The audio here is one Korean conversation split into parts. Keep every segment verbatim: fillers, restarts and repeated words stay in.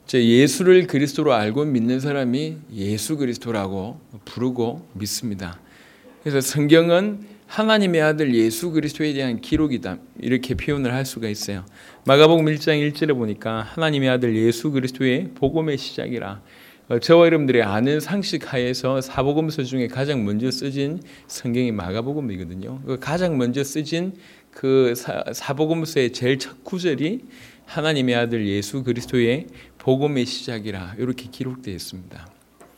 예수를 그리스도로 알고 믿는 사람이 예수 그리스도라고 부르고 믿습니다. 그래서 성경은 하나님의 아들 예수 그리스도에 대한 기록이다, 이렇게 표현을 할 수가 있어요. 마가복음 일 장 일 절에 보니까 하나님의 아들 예수 그리스도의 복음의 시작이라. 저와 여러분들이 아는 상식 하에서 사복음서 중에 가장 먼저 쓰진 성경이 마가복음이거든요. 가장 먼저 쓰진 그 사복음서의 제일 첫 구절이 하나님의 아들 예수 그리스도의 복음의 시작이라 이렇게 기록되어 있습니다.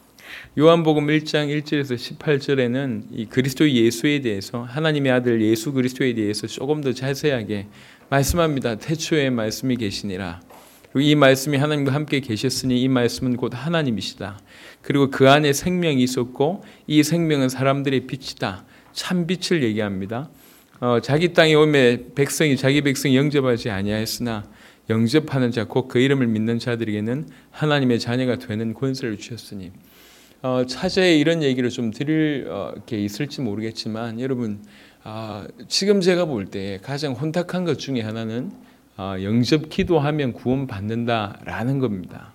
요한복음 일 장 일 절에서 십팔 절에는 이 그리스도 예수에 대해서, 하나님의 아들 예수 그리스도에 대해서 조금 더 자세하게 말씀합니다. 태초에 말씀이 계시니라. 그리고 이 말씀이 하나님과 함께 계셨으니 이 말씀은 곧 하나님이시다. 그리고 그 안에 생명이 있었고 이 생명은 사람들의 빛이다. 참 빛을 얘기합니다. 어, 자기 땅에 오매 백성이 자기 백성이 영접하지 아니하였으나 영접하는 자 곧 그 이름을 믿는 자들에게는 하나님의 자녀가 되는 권세를 주셨으니. 어, 차제에 이런 얘기를 좀 드릴 어, 게 있을지 모르겠지만 여러분, 어, 지금 제가 볼 때 가장 혼탁한 것 중에 하나는 어, 영접 기도하면 구원받는다라는 겁니다.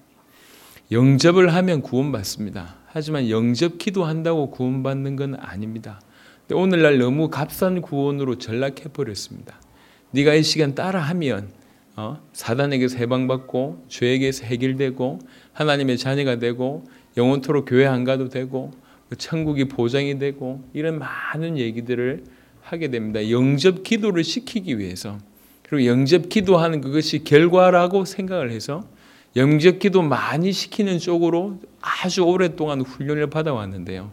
영접을 하면 구원받습니다. 하지만 영접 기도한다고 구원받는 건 아닙니다. 근데 오늘날 너무 값싼 구원으로 전락해버렸습니다. 네가 이 시간 따라하면 어, 사단에게서 해방받고 죄에게서 해결되고 하나님의 자녀가 되고 영원토록 교회 안 가도 되고 천국이 보장이 되고 이런 많은 얘기들을 하게 됩니다. 영접 기도를 시키기 위해서. 그리고 영접 기도하는 그것이 결과라고 생각을 해서 영접 기도 많이 시키는 쪽으로 아주 오랫동안 훈련을 받아왔는데요.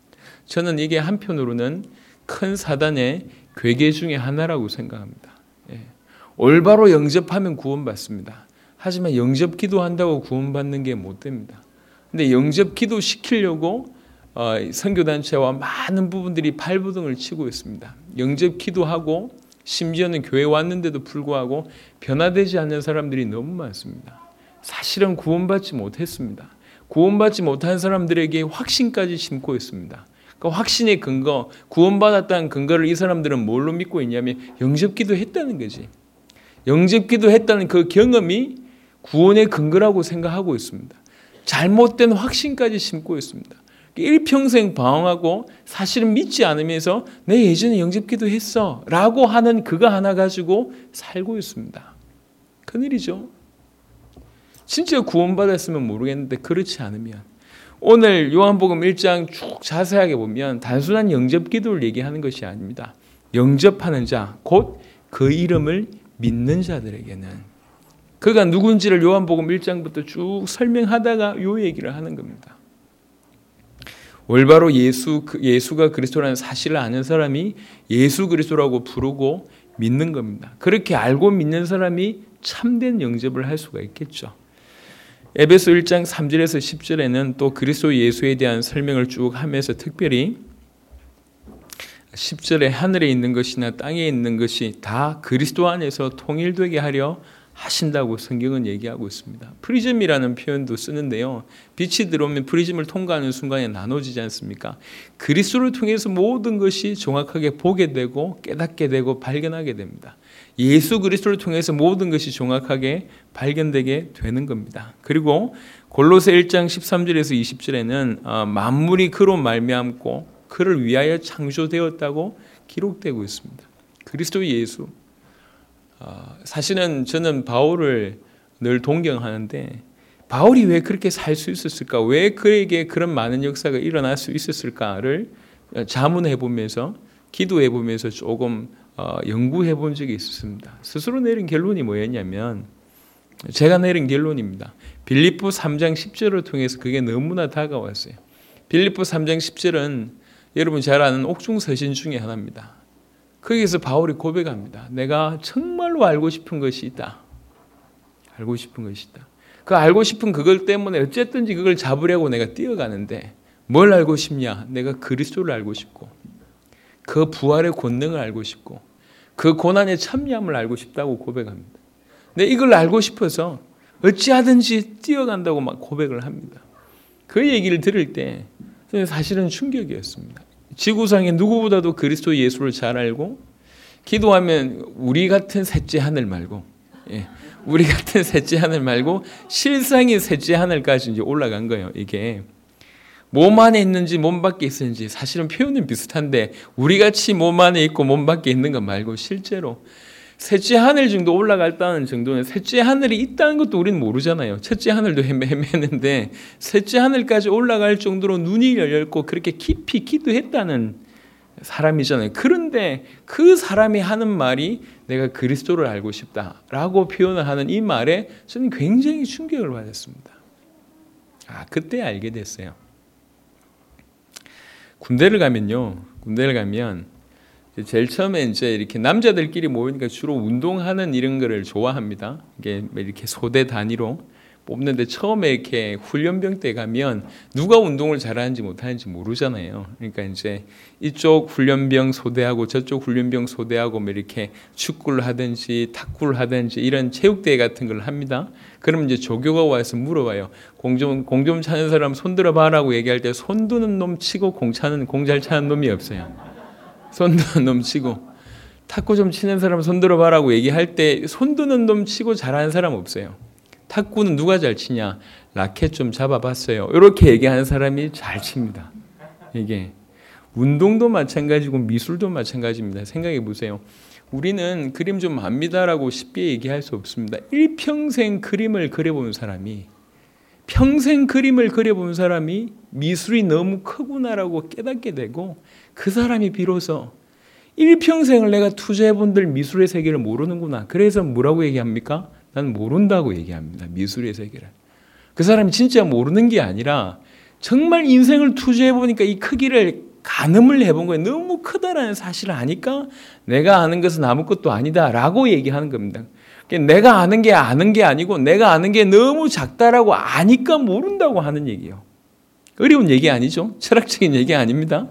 저는 이게 한편으로는 큰 사단의 괴계 중에 하나라고 생각합니다. 예. 올바로 영접하면 구원받습니다. 하지만 영접 기도한다고 구원받는 게 못 됩니다. 근데 영접 기도 시키려고 어, 선교단체와 많은 부분들이 발버둥을 치고 있습니다. 영접 기도하고 심지어는 교회 왔는데도 불구하고 변화되지 않는 사람들이 너무 많습니다. 사실은 구원받지 못했습니다. 구원받지 못한 사람들에게 확신까지 심고 있습니다. 그 확신의 근거, 구원받았다는 근거를 이 사람들은 뭘로 믿고 있냐면 영접 기도했다는 거지. 영접 기도했다는 그 경험이 구원의 근거라고 생각하고 있습니다. 잘못된 확신까지 심고 있습니다. 일평생 방황하고 사실은 믿지 않으면서 내 예전에 영접 기도했어 라고 하는 그거 하나 가지고 살고 있습니다. 큰일이죠. 진짜 구원받았으면 모르겠는데 그렇지 않으면, 오늘 요한복음 일 장 쭉 자세하게 보면 단순한 영접 기도를 얘기하는 것이 아닙니다. 영접하는 자, 곧 그 이름을 믿는 자들에게는, 그가 누군지를 요한복음 일 장부터 쭉 설명하다가 요 얘기를 하는 겁니다. 올바로 예수, 예수가 그리스도라는 사실을 아는 사람이 예수 그리스도라고 부르고 믿는 겁니다. 그렇게 알고 믿는 사람이 참된 영접을 할 수가 있겠죠. 에베소 일 장 삼 절에서 십 절에는 또 그리스도 예수에 대한 설명을 쭉 하면서 특별히 십 절에 하늘에 있는 것이나 땅에 있는 것이 다 그리스도 안에서 통일되게 하려 하신다고 성경은 얘기하고 있습니다. 프리즘이라는 표현도 쓰는데요. 빛이 들어오면 프리즘을 통과하는 순간에 나눠지지 않습니까? 그리스도를 통해서 모든 것이 정확하게 보게 되고 깨닫게 되고 발견하게 됩니다. 예수 그리스도를 통해서 모든 것이 정확하게 발견되게 되는 겁니다. 그리고 골로새 일 장 십삼 절에서 이십 절에는 만물이 그로 말미암고 그를 위하여 창조되었다고 기록되고 있습니다. 그리스도 예수. 사실은 저는 바울을 늘 동경하는데 바울이 왜 그렇게 살 수 있었을까? 왜 그에게 그런 많은 역사가 일어날 수 있었을까를 자문해 보면서 기도해 보면서 조금 연구해 본 적이 있었습니다. 스스로 내린 결론이 뭐였냐면, 제가 내린 결론입니다. 빌립보 삼 장 십 절을 통해서 그게 너무나 다가왔어요. 빌립보 삼 장 십 절은 여러분 잘 아는 옥중서신 중에 하나입니다. 거기에서 바울이 고백합니다. 내가 정말로 알고 싶은 것이 있다. 알고 싶은 것이 있다. 그 알고 싶은 그걸 때문에 어쨌든지 그걸 잡으려고 내가 뛰어가는데 뭘 알고 싶냐? 내가 그리스도를 알고 싶고 그 부활의 권능을 알고 싶고 그 고난의 참여함을 알고 싶다고 고백합니다. 근데 이걸 알고 싶어서 어찌하든지 뛰어간다고 막 고백을 합니다. 그 얘기를 들을 때 사실은 충격이었습니다. 지구상에 누구보다도 그리스도 예수를 잘 알고 기도하면 우리 같은 셋째 하늘 말고 예, 우리 같은 셋째 하늘 말고 실상의 셋째 하늘까지 이제 올라간 거예요. 이게 몸 안에 있는지 몸 밖에 있는지 사실은 표현은 비슷한데 우리 같이 몸 안에 있고 몸 밖에 있는 것 말고 실제로 셋째 하늘 정도 올라갔다는 정도는 셋째 하늘이 있다는 것도 우리는 모르잖아요. 첫째 하늘도 헤매는데 셋째 하늘까지 올라갈 정도로 눈이 열렸고 그렇게 깊이 기도했다는 사람이잖아요. 그런데 그 사람이 하는 말이 내가 그리스도를 알고 싶다라고 표현을 하는 이 말에 저는 굉장히 충격을 받았습니다. 아, 그때 알게 됐어요. 군대를 가면요. 군대를 가면 제일 처음에 이제 이렇게 남자들끼리 모이니까 주로 운동하는 이런 거를 좋아합니다. 이게 이렇게 소대 단위로 뽑는데 처음에 이렇게 훈련병 때 가면 누가 운동을 잘하는지 못하는지 모르잖아요. 그러니까 이제 이쪽 훈련병 소대하고 저쪽 훈련병 소대하고 뭐 이렇게 축구를 하든지 탁구를 하든지 이런 체육대회 같은 걸 합니다. 그러면 이제 조교가 와서 물어봐요. 공 좀 공 좀 차는 사람 손 들어봐라고 얘기할 때 손 드는 놈 치고 공 차는 공 잘 차는 놈이 없어요. 손 드는 놈 치고 탁구 좀 치는 사람 손 들어봐라고 얘기할 때 손 드는 놈 치고 잘하는 사람 없어요. 탁구는 누가 잘 치냐? 라켓 좀 잡아봤어요. 이렇게 얘기하는 사람이 잘 칩니다. 이게 운동도 마찬가지고 미술도 마찬가지입니다. 생각해 보세요. 우리는 그림 좀 압니다라고 쉽게 얘기할 수 없습니다. 일평생 그림을 그려본 사람이 평생 그림을 그려본 사람이 미술이 너무 크구나라고 깨닫게 되고 그 사람이 비로소 일평생을 내가 투자해본들 미술의 세계를 모르는구나. 그래서 뭐라고 얘기합니까? 난 모른다고 얘기합니다. 미술의 세계를. 그 사람이 진짜 모르는 게 아니라 정말 인생을 투자해보니까 이 크기를 가늠을 해본 거예요. 너무 크다라는 사실을 아니까 내가 아는 것은 아무것도 아니다라고 얘기하는 겁니다. 내가 아는 게 아는 게 아니고 내가 아는 게 너무 작다라고 아니까 모른다고 하는 얘기예요. 어려운 얘기 아니죠. 철학적인 얘기 아닙니다.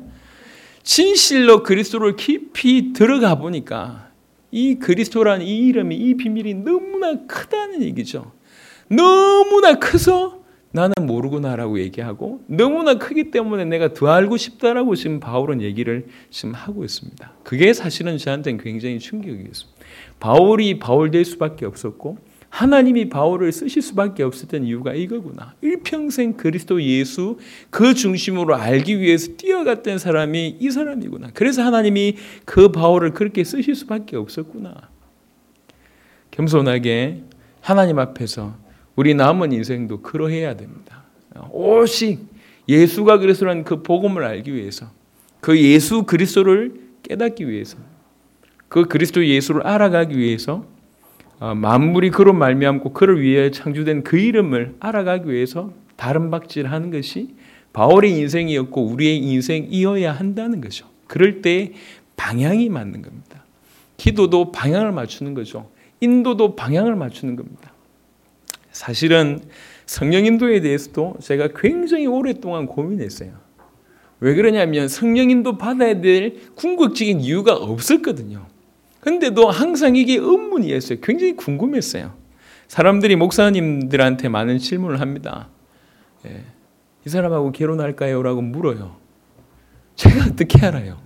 진실로 그리스도를 깊이 들어가 보니까 이 그리스도라는 이 이름이 이 비밀이 너무나 크다는 얘기죠. 너무나 커서 나는 모르구나라고 얘기하고 너무나 크기 때문에 내가 더 알고 싶다라고 지금 바울은 얘기를 지금 하고 있습니다. 그게 사실은 저한테는 굉장히 충격이었습니다. 바울이 바울 될 수밖에 없었고 하나님이 바울을 쓰실 수밖에 없었던 이유가 이거구나. 일평생 그리스도 예수 그 중심으로 알기 위해서 뛰어갔던 사람이 이 사람이구나. 그래서 하나님이 그 바울을 그렇게 쓰실 수밖에 없었구나. 겸손하게 하나님 앞에서 우리 남은 인생도 그러해야 됩니다. 오직 예수가 그리스도라는 그 복음을 알기 위해서 그 예수 그리스도를 깨닫기 위해서 그 그리스도 예수를 알아가기 위해서 만물이 그로 말미암고 그를 위해 창조된 그 이름을 알아가기 위해서 다른 박질하는 것이 바울의 인생이었고 우리의 인생이어야 한다는 거죠. 그럴 때 방향이 맞는 겁니다. 기도도 방향을 맞추는 거죠. 인도도 방향을 맞추는 겁니다. 사실은 성령 인도에 대해서도 제가 굉장히 오랫동안 고민했어요. 왜 그러냐면 성령 인도 받아야 될 궁극적인 이유가 없었거든요. 근데도 항상 이게 의문이었어요. 굉장히 궁금했어요. 사람들이 목사님들한테 많은 질문을 합니다. 예, 이 사람하고 결혼할까요? 라고 물어요. 제가 어떻게 알아요?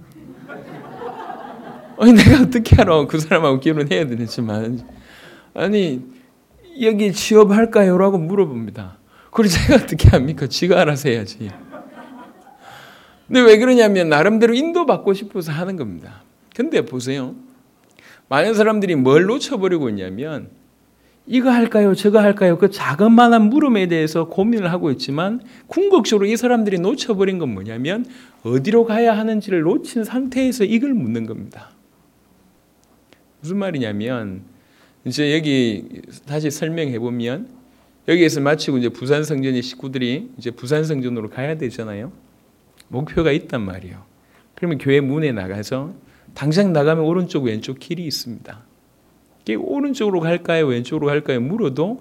아니 내가 어떻게 알아? 그 사람하고 결혼해야 되는지만 아니 여기 취업할까요? 라고 물어봅니다. 그걸 제가 어떻게 합니까? 지가 알아서 해야지. 근데 왜 그러냐면 나름대로 인도받고 싶어서 하는 겁니다. 근데 보세요. 많은 사람들이 뭘 놓쳐버리고 있냐면 이거 할까요? 저거 할까요? 그 자그마한 물음에 대해서 고민을 하고 있지만 궁극적으로 이 사람들이 놓쳐버린 건 뭐냐면 어디로 가야 하는지를 놓친 상태에서 이걸 묻는 겁니다. 무슨 말이냐면 이제 여기 다시 설명해 보면 여기에서 마치고 이제 부산 성전의 식구들이 이제 부산 성전으로 가야 되잖아요. 목표가 있단 말이에요. 그러면 교회 문에 나가서 당장 나가면 오른쪽 왼쪽 길이 있습니다. 오른쪽으로 갈까요? 왼쪽으로 갈까요? 물어도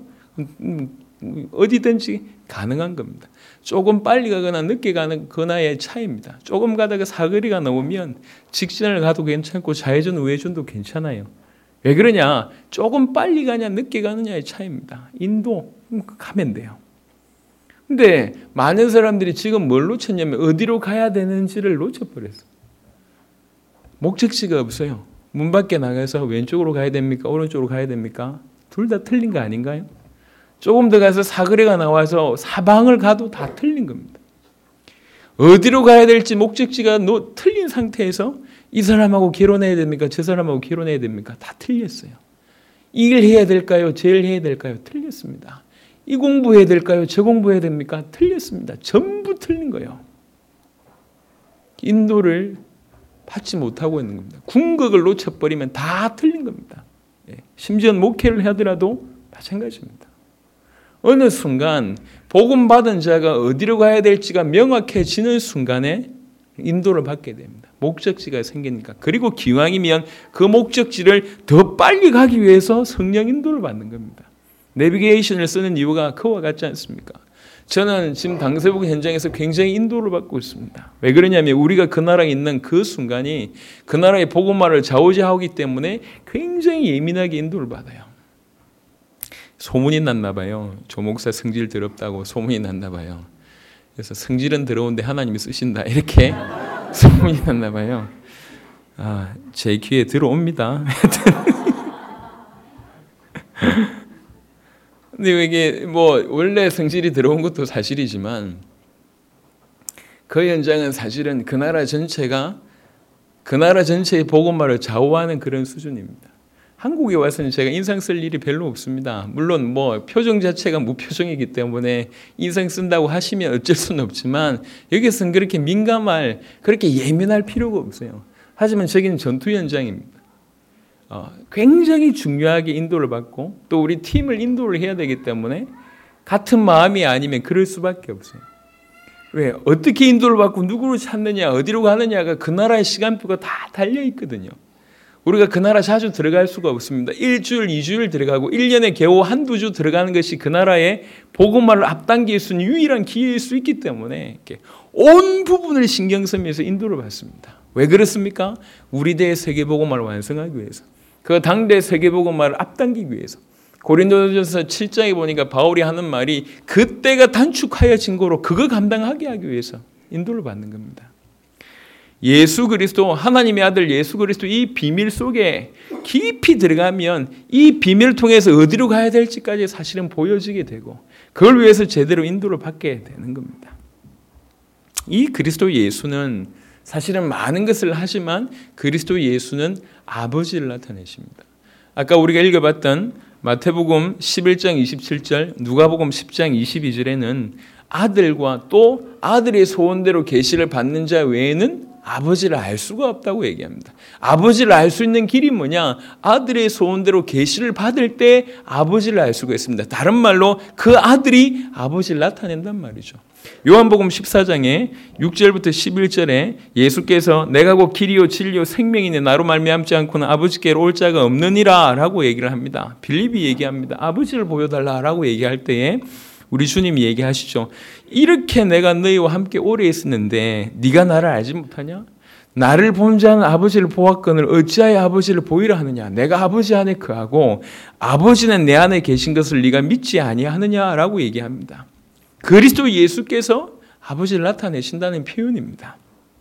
어디든지 가능한 겁니다. 조금 빨리 가거나 늦게 가는 거나의 차이입니다. 조금 가다가 사거리가 나오면 직진을 가도 괜찮고 좌회전 우회전도 괜찮아요. 왜 그러냐? 조금 빨리 가냐 늦게 가느냐의 차이입니다. 인도 가면 돼요. 근데 많은 사람들이 지금 뭘 놓쳤냐면 어디로 가야 되는지를 놓쳐버렸어요. 목적지가 없어요. 문 밖에 나가서 왼쪽으로 가야 됩니까? 오른쪽으로 가야 됩니까? 둘 다 틀린 거 아닌가요? 조금 더 가서 사거리가 나와서 사방을 가도 다 틀린 겁니다. 어디로 가야 될지 목적지가 노, 틀린 상태에서 이 사람하고 결혼해야 됩니까? 저 사람하고 결혼해야 됩니까? 다 틀렸어요. 이 일 해야 될까요? 저 일 해야 될까요? 틀렸습니다. 이 공부해야 될까요? 저 공부해야 됩니까? 틀렸습니다. 전부 틀린 거예요. 인도를 받지 못하고 있는 겁니다. 궁극을 놓쳐버리면 다 틀린 겁니다. 심지어 목회를 하더라도 마찬가지입니다. 어느 순간 복음 받은 자가 어디로 가야 될지가 명확해지는 순간에 인도를 받게 됩니다. 목적지가 생기니까. 그리고 기왕이면 그 목적지를 더 빨리 가기 위해서 성령 인도를 받는 겁니다. 내비게이션을 쓰는 이유가 그와 같지 않습니까? 저는 지금 당세복 현장에서 굉장히 인도를 받고 있습니다. 왜 그러냐면 우리가 그 나라에 있는 그 순간이 그 나라의 복음화를 좌우지하기 때문에 굉장히 예민하게 인도를 받아요. 소문이 났나 봐요. 조 목사 성질 더럽다고 소문이 났나 봐요. 그래서 성질은 더러운데 하나님이 쓰신다 이렇게 소문이 났나 봐요. 아, 제 귀에 들어옵니다. 근데 이게 뭐 원래 성질이 들어온 것도 사실이지만 그 현장은 사실은 그 나라 전체가 그 나라 전체의 복음화를 좌우하는 그런 수준입니다. 한국에 와서는 제가 인상 쓸 일이 별로 없습니다. 물론 뭐 표정 자체가 무표정이기 때문에 인상 쓴다고 하시면 어쩔 수는 없지만 여기서는 그렇게 민감할, 그렇게 예민할 필요가 없어요. 하지만 저기는 전투 현장입니다. 어, 굉장히 중요하게 인도를 받고 또 우리 팀을 인도를 해야 되기 때문에 같은 마음이 아니면 그럴 수밖에 없어요. 왜? 어떻게 인도를 받고 누구를 찾느냐, 어디로 가느냐가 그 나라의 시간표가 다 달려 있거든요. 우리가 그 나라 자주 들어갈 수가 없습니다. 일주일, 이주일 들어가고 일 년에 겨우 한두 주 들어가는 것이 그 나라의 복음화를 앞당길 수 있는 유일한 기회일 수 있기 때문에 이렇게 온 부분을 신경 쓰면서 인도를 받습니다. 왜 그렇습니까? 우리 대의 세계복음화를 완성하기 위해서. 그 당대 세계복음화를 앞당기기 위해서. 고린도전서 칠 장에 보니까 바울이 하는 말이 그때가 단축하여진 거로 그거 감당하게 하기 위해서 인도를 받는 겁니다. 예수 그리스도, 하나님의 아들 예수 그리스도 이 비밀 속에 깊이 들어가면 이 비밀을 통해서 어디로 가야 될지까지 사실은 보여지게 되고 그걸 위해서 제대로 인도를 받게 되는 겁니다. 이 그리스도 예수는 사실은 많은 것을 하지만 그리스도 예수는 아버지를 나타내십니다. 아까 우리가 읽어봤던 마태복음 십일 장 이십칠 절, 누가복음 십 장 이십이 절에는 아들과 또 아들의 소원대로 계시를 받는 자 외에는 아버지를 알 수가 없다고 얘기합니다. 아버지를 알 수 있는 길이 뭐냐? 아들의 소원대로 계시를 받을 때 아버지를 알 수가 있습니다. 다른 말로 그 아들이 아버지를 나타낸단 말이죠. 요한복음 십사 장에 육 절부터 십일 절에 예수께서 내가 곧 길이요 진리요 생명이니 나로 말미암지 않고는 아버지께로 올 자가 없느니라 라고 얘기를 합니다. 빌립이 얘기합니다. 아버지를 보여달라라고 얘기할 때에 우리 주님이 얘기하시죠. 이렇게 내가 너희와 함께 오래 있었는데 네가 나를 알지 못하냐? 나를 본 자는 아버지를 보았거늘 어찌하여 아버지를 보이라 하느냐? 내가 아버지 안에 거하고 아버지는 내 안에 계신 것을 네가 믿지 아니하느냐라고 얘기합니다. 그리스도 예수께서 아버지를 나타내신다는 표현입니다.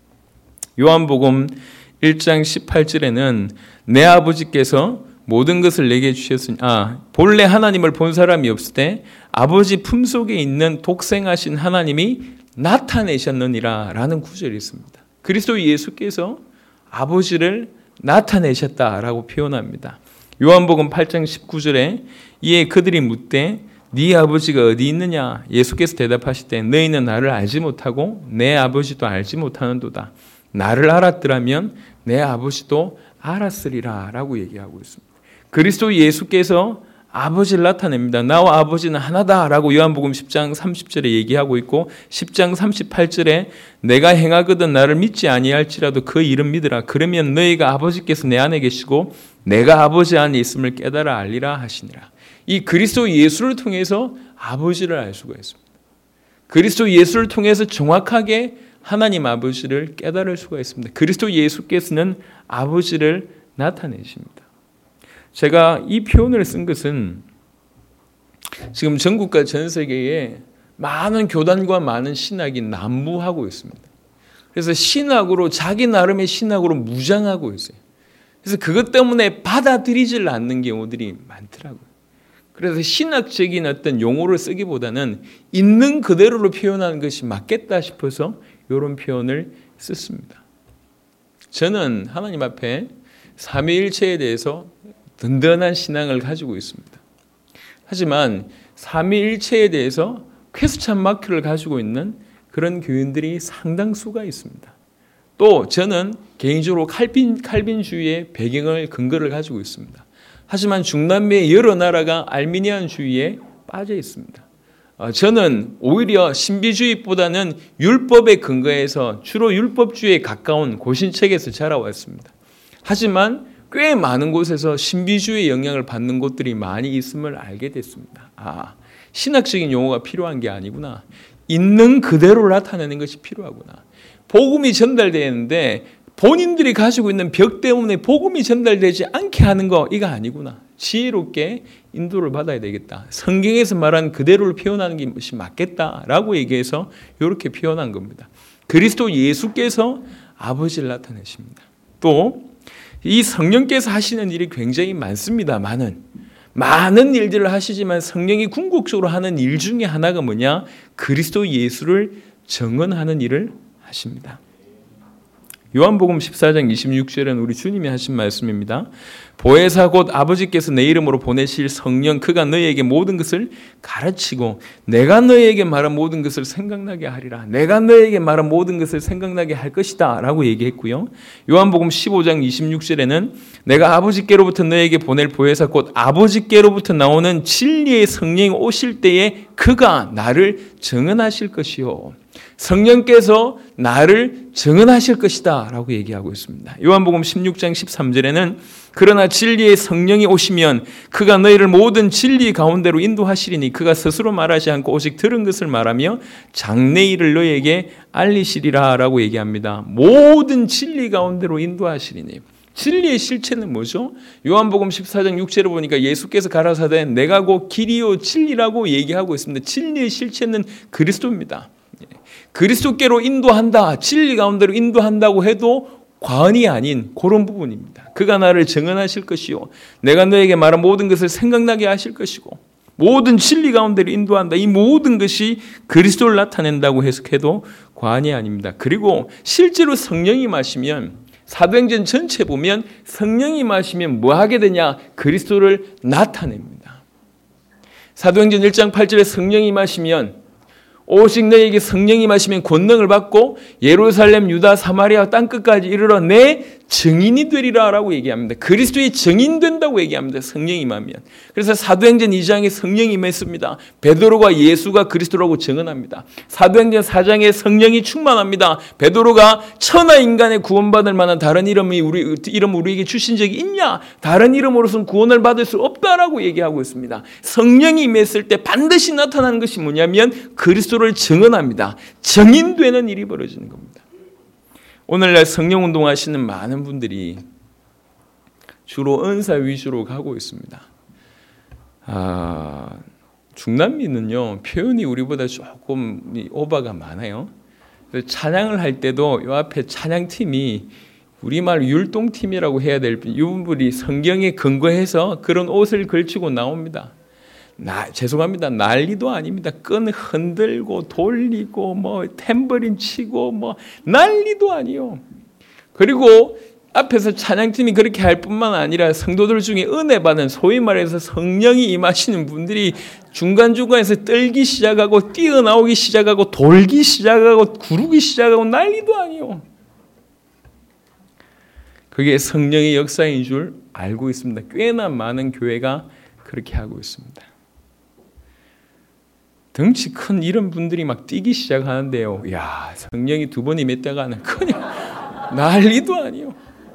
요한복음 일 장 십팔 절에는 내 아버지께서 모든 것을 내게 주셨으니 아 본래 하나님을 본 사람이 없을 때 아버지 품속에 있는 독생하신 하나님이 나타내셨느니라 라는 구절이 있습니다. 그리스도 예수께서 아버지를 나타내셨다라고 표현합니다. 요한복음 팔 장 십구 절에 이에 그들이 묻되 네 아버지가 어디 있느냐? 예수께서 대답하시되 너희는 나를 알지 못하고 내 아버지도 알지 못하는도다. 나를 알았더라면 내 아버지도 알았으리라 라고 얘기하고 있습니다. 그리스도 예수께서 아버지를 나타냅니다. 나와 아버지는 하나다라고 요한복음 십 장 삼십 절에 얘기하고 있고 십 장 삼십팔 절에 내가 행하거든 나를 믿지 아니할지라도 그 이름 믿으라. 그러면 너희가 아버지께서 내 안에 계시고 내가 아버지 안에 있음을 깨달아 알리라 하시니라. 이 그리스도 예수를 통해서 아버지를 알 수가 있습니다. 그리스도 예수를 통해서 정확하게 하나님 아버지를 깨달을 수가 있습니다. 그리스도 예수께서는 아버지를 나타내십니다. 제가 이 표현을 쓴 것은 지금 전국과 전 세계에 많은 교단과 많은 신학이 난무하고 있습니다. 그래서 신학으로 자기 나름의 신학으로 무장하고 있어요. 그래서 그것 때문에 받아들이질 않는 경우들이 많더라고요. 그래서 신학적인 어떤 용어를 쓰기보다는 있는 그대로로 표현하는 것이 맞겠다 싶어서 이런 표현을 썼습니다. 저는 하나님 앞에 삼위일체에 대해서 든든한 신앙을 가지고 있습니다. 하지만 삼위일체에 대해서 퀘스천 마크를 가지고 있는 그런 교인들이 상당수가 있습니다. 또 저는 개인적으로 칼빈, 칼빈주의의 배경을 근거를 가지고 있습니다. 하지만 중남미의 여러 나라가 알미니안주의에 빠져 있습니다. 저는 오히려 신비주의보다는 율법에 근거해서 주로 율법주의에 가까운 고신책에서 자라왔습니다. 하지만 꽤 많은 곳에서 신비주의의 영향을 받는 곳들이 많이 있음을 알게 됐습니다. 아, 신학적인 용어가 필요한 게 아니구나. 있는 그대로 나타내는 것이 필요하구나. 복음이 전달되는데 본인들이 가지고 있는 벽 때문에 복음이 전달되지 않게 하는 거 이거 아니구나. 지혜롭게 인도를 받아야 되겠다. 성경에서 말한 그대로를 표현하는 것이 맞겠다라고 얘기해서 이렇게 표현한 겁니다. 그리스도 예수께서 아버지를 나타내십니다. 또 이 성령께서 하시는 일이 굉장히 많습니다. 많은 많은 일들을 하시지만 성령이 궁극적으로 하는 일 중에 하나가 뭐냐? 그리스도 예수를 정언하는 일을 하십니다. 요한복음 십사 장 이십육 절은 우리 주님이 하신 말씀입니다. 보혜사 곧 아버지께서 내 이름으로 보내실 성령 그가 너희에게 모든 것을 가르치고 내가 너희에게 말한 모든 것을 생각나게 하리라. 내가 너희에게 말한 모든 것을 생각나게 할 것이다 라고 얘기했고요. 요한복음 십오 장 이십육 절에는 내가 아버지께로부터 너희에게 보낼 보혜사 곧 아버지께로부터 나오는 진리의 성령이 오실 때에 그가 나를 증언하실 것이요. 성령께서 나를 증언하실 것이다 라고 얘기하고 있습니다. 요한복음 십육 장 십삼 절에는 그러나 진리의 성령이 오시면 그가 너희를 모든 진리 가운데로 인도하시리니 그가 스스로 말하지 않고 오직 들은 것을 말하며 장래일을 너희에게 알리시리라 라고 얘기합니다. 모든 진리 가운데로 인도하시리니 진리의 실체는 뭐죠? 요한복음 십사 장 육 절에 보니까 예수께서 가라사대 내가 곧 길이요 진리라고 얘기하고 있습니다. 진리의 실체는 그리스도입니다. 그리스도께로 인도한다, 진리 가운데로 인도한다고 해도 과언이 아닌 그런 부분입니다. 그가 나를 증언하실 것이요 내가 너에게 말한 모든 것을 생각나게 하실 것이고 모든 진리 가운데로 인도한다. 이 모든 것이 그리스도를 나타낸다고 해석해도 과언이 아닙니다. 그리고 실제로 성령이 마시면 사도행전 전체 보면 성령이 마시면 뭐 하게 되냐? 그리스도를 나타냅니다. 사도행전 일 장 팔 절에 성령이 마시면 오직 너에게 성령이 마시면 권능을 받고 예루살렘, 유다, 사마리아 땅끝까지 이르러 내 증인이 되리라 라고 얘기합니다. 그리스도의 증인 된다고 얘기합니다. 성령이 임하면. 그래서 사도행전 이 장에 성령이 임했습니다. 베드로가 예수가 그리스도라고 증언합니다. 사도행전 사 장에 성령이 충만합니다. 베드로가 천하 인간의 구원받을 만한 다른 이름이 우리 이름 우리에게 주신 적이 있냐? 다른 이름으로서는 구원을 받을 수 없다라고 얘기하고 있습니다. 성령이 임했을 때 반드시 나타나는 것이 뭐냐면 그리스도를 증언합니다. 증인되는 일이 벌어지는 겁니다. 오늘날 성령 운동하시는 많은 분들이 주로 은사 위주로 가고 있습니다. 아, 중남미는요 표현이 우리보다 조금 오바가 많아요. 찬양을 할 때도 이 앞에 찬양팀이 우리말 율동팀이라고 해야 될 이분들이 성경에 근거해서 그런 옷을 걸치고 나옵니다. 나, 죄송합니다. 난리도 아닙니다. 끈 흔들고 돌리고 뭐 탬버린 치고 뭐 난리도 아니요. 그리고 앞에서 찬양팀이 그렇게 할 뿐만 아니라 성도들 중에 은혜 받은 소위 말해서 성령이 임하시는 분들이 중간중간에서 떨기 시작하고 뛰어나오기 시작하고 돌기 시작하고 구르기 시작하고 난리도 아니요. 그게 성령의 역사인 줄 알고 있습니다. 꽤나 많은 교회가 그렇게 하고 있습니다. 덩치 큰 이런 분들이 막 뛰기 시작하는데요. 야, 성령이 두 번 임했다가는 그냥 난리도 아니요.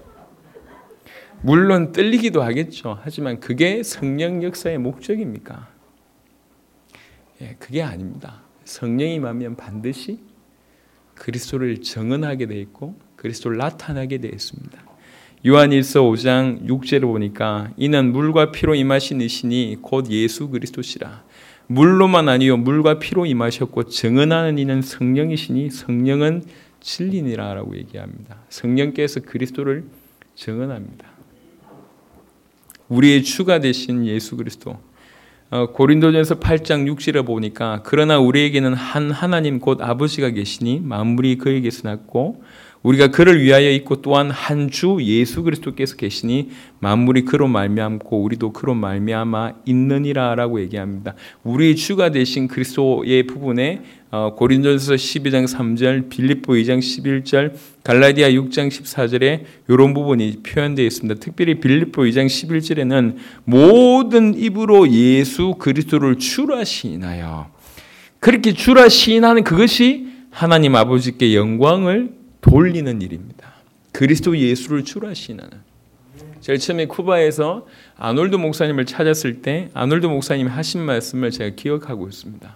물론 떨리기도 하겠죠. 하지만 그게 성령 역사의 목적입니까? 예, 그게 아닙니다. 성령이 임하면 반드시 그리스도를 증언하게 돼 있고 그리스도를 나타나게 되어 있습니다. 요한일서 오 장 육 절을 보니까 이는 물과 피로 임하신 이시니 곧 예수 그리스도시라. 물로만 아니요 물과 피로 임하셨고 증언하는 이는 성령이시니 성령은 진리니라 라고 얘기합니다. 성령께서 그리스도를 증언합니다. 우리의 주가 되신 예수 그리스도, 어, 고린도전서 팔 장 육 절에 보니까 그러나 우리에게는 한 하나님 곧 아버지가 계시니 만물이 그에게서 났고 우리가 그를 위하여 있고 또한 한 주 예수 그리스도께서 계시니 만물이 그로 말미암고 우리도 그로 말미암아 있느니라라고 얘기합니다. 우리 주가 되신 그리스도의 부분에 어, 고린도전서 십이 장 삼 절, 빌립보 이 장 십일 절, 갈라디아 육 장 십사 절에 이런 부분이 표현되어 있습니다. 특별히 빌립보 이 장 십일 절에는 모든 입으로 예수 그리스도를 주라 시인하여, 그렇게 주라 시인하는 그것이 하나님 아버지께 영광을 돌리는 일입니다. 그리스도 예수를 주라 시인하는. 제일 처음에 쿠바에서 아놀드 목사님을 찾았을 때 아놀드 목사님이 하신 말씀을 제가 기억하고 있습니다.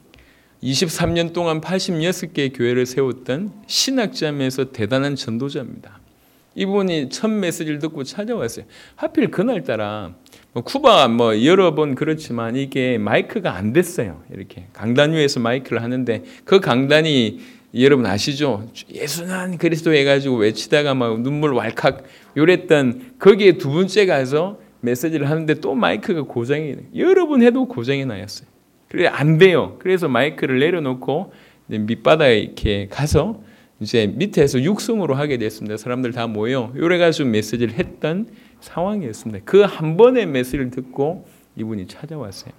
이십삼 년 동안 팔십육 개의 교회를 세웠던 신학자면서 대단한 전도자입니다. 이분이 첫 메시지를 듣고 찾아왔어요. 하필 그날따라 뭐 쿠바 뭐 여러 번 그렇지만 이게 마이크가 안 됐어요. 이렇게 강단 위에서 마이크를 하는데 그 강단이 여러분 아시죠? 예수는 그리스도 해가지고 외치다가 막 눈물 왈칵 요랬던 거기에 두 번째 가서 메시지를 하는데 또 마이크가 고장이 여러 번 해도 고장이 나였어요. 그래 안 돼요. 그래서 마이크를 내려놓고 밑바닥에 이렇게 가서 이제 밑에서 육성으로 하게 됐습니다. 사람들 다 모여 요래가지고 메시지를 했던 상황이었습니다. 그 한 번의 메시지를 듣고 이분이 찾아왔어요.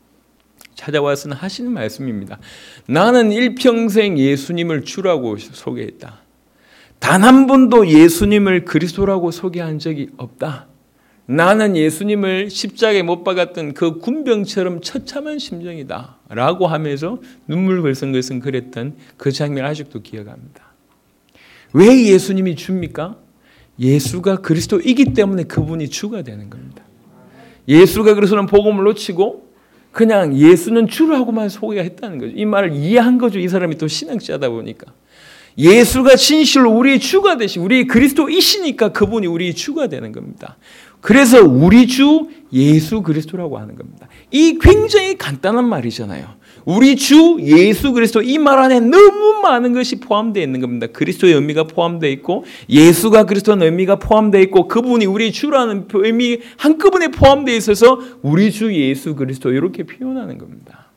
찾아와서는 하시는 말씀입니다. 나는 일평생 예수님을 주라고 소개했다. 단 한 번도 예수님을 그리스도라고 소개한 적이 없다. 나는 예수님을 십자가에 못 박았던 그 군병처럼 처참한 심정이다 라고 하면서 눈물 글썽글썽 그랬던 그 장면을 아직도 기억합니다. 왜 예수님이 주입니까? 예수가 그리스도이기 때문에 그분이 주가 되는 겁니다. 예수가 그리스도는 복음을 놓치고 그냥 예수는 주라고만 소개했다는 거죠. 이 말을 이해한 거죠. 이 사람이 또 신학자다 보니까. 예수가 진실로 우리의 주가 되시, 우리의 그리스도이시니까 그분이 우리의 주가 되는 겁니다. 그래서 우리 주 예수 그리스도라고 하는 겁니다. 이 굉장히 간단한 말이잖아요. 우리 주 예수 그리스도, 이 말 안에 너무 많은 것이 포함되어 있는 겁니다. 그리스도의 의미가 포함되어 있고 예수가 그리스도의 의미가 포함되어 있고 그분이 우리 주라는 의미 한꺼번에 포함되어 있어서 우리 주 예수 그리스도 이렇게 표현하는 겁니다.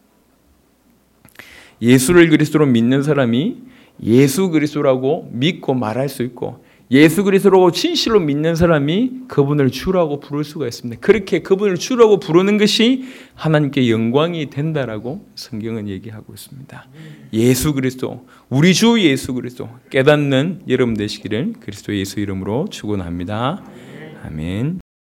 예수를 그리스도로 믿는 사람이 예수 그리스도라고 믿고 말할 수 있고 예수 그리스도라고 진실로 믿는 사람이 그분을 주라고 부를 수가 있습니다. 그렇게 그분을 주라고 부르는 것이 하나님께 영광이 된다라고 성경은 얘기하고 있습니다. 예수 그리스도, 우리 주 예수 그리스도 깨닫는 여러분 되시기를 그리스도 예수 이름으로 축원합니다. 아멘.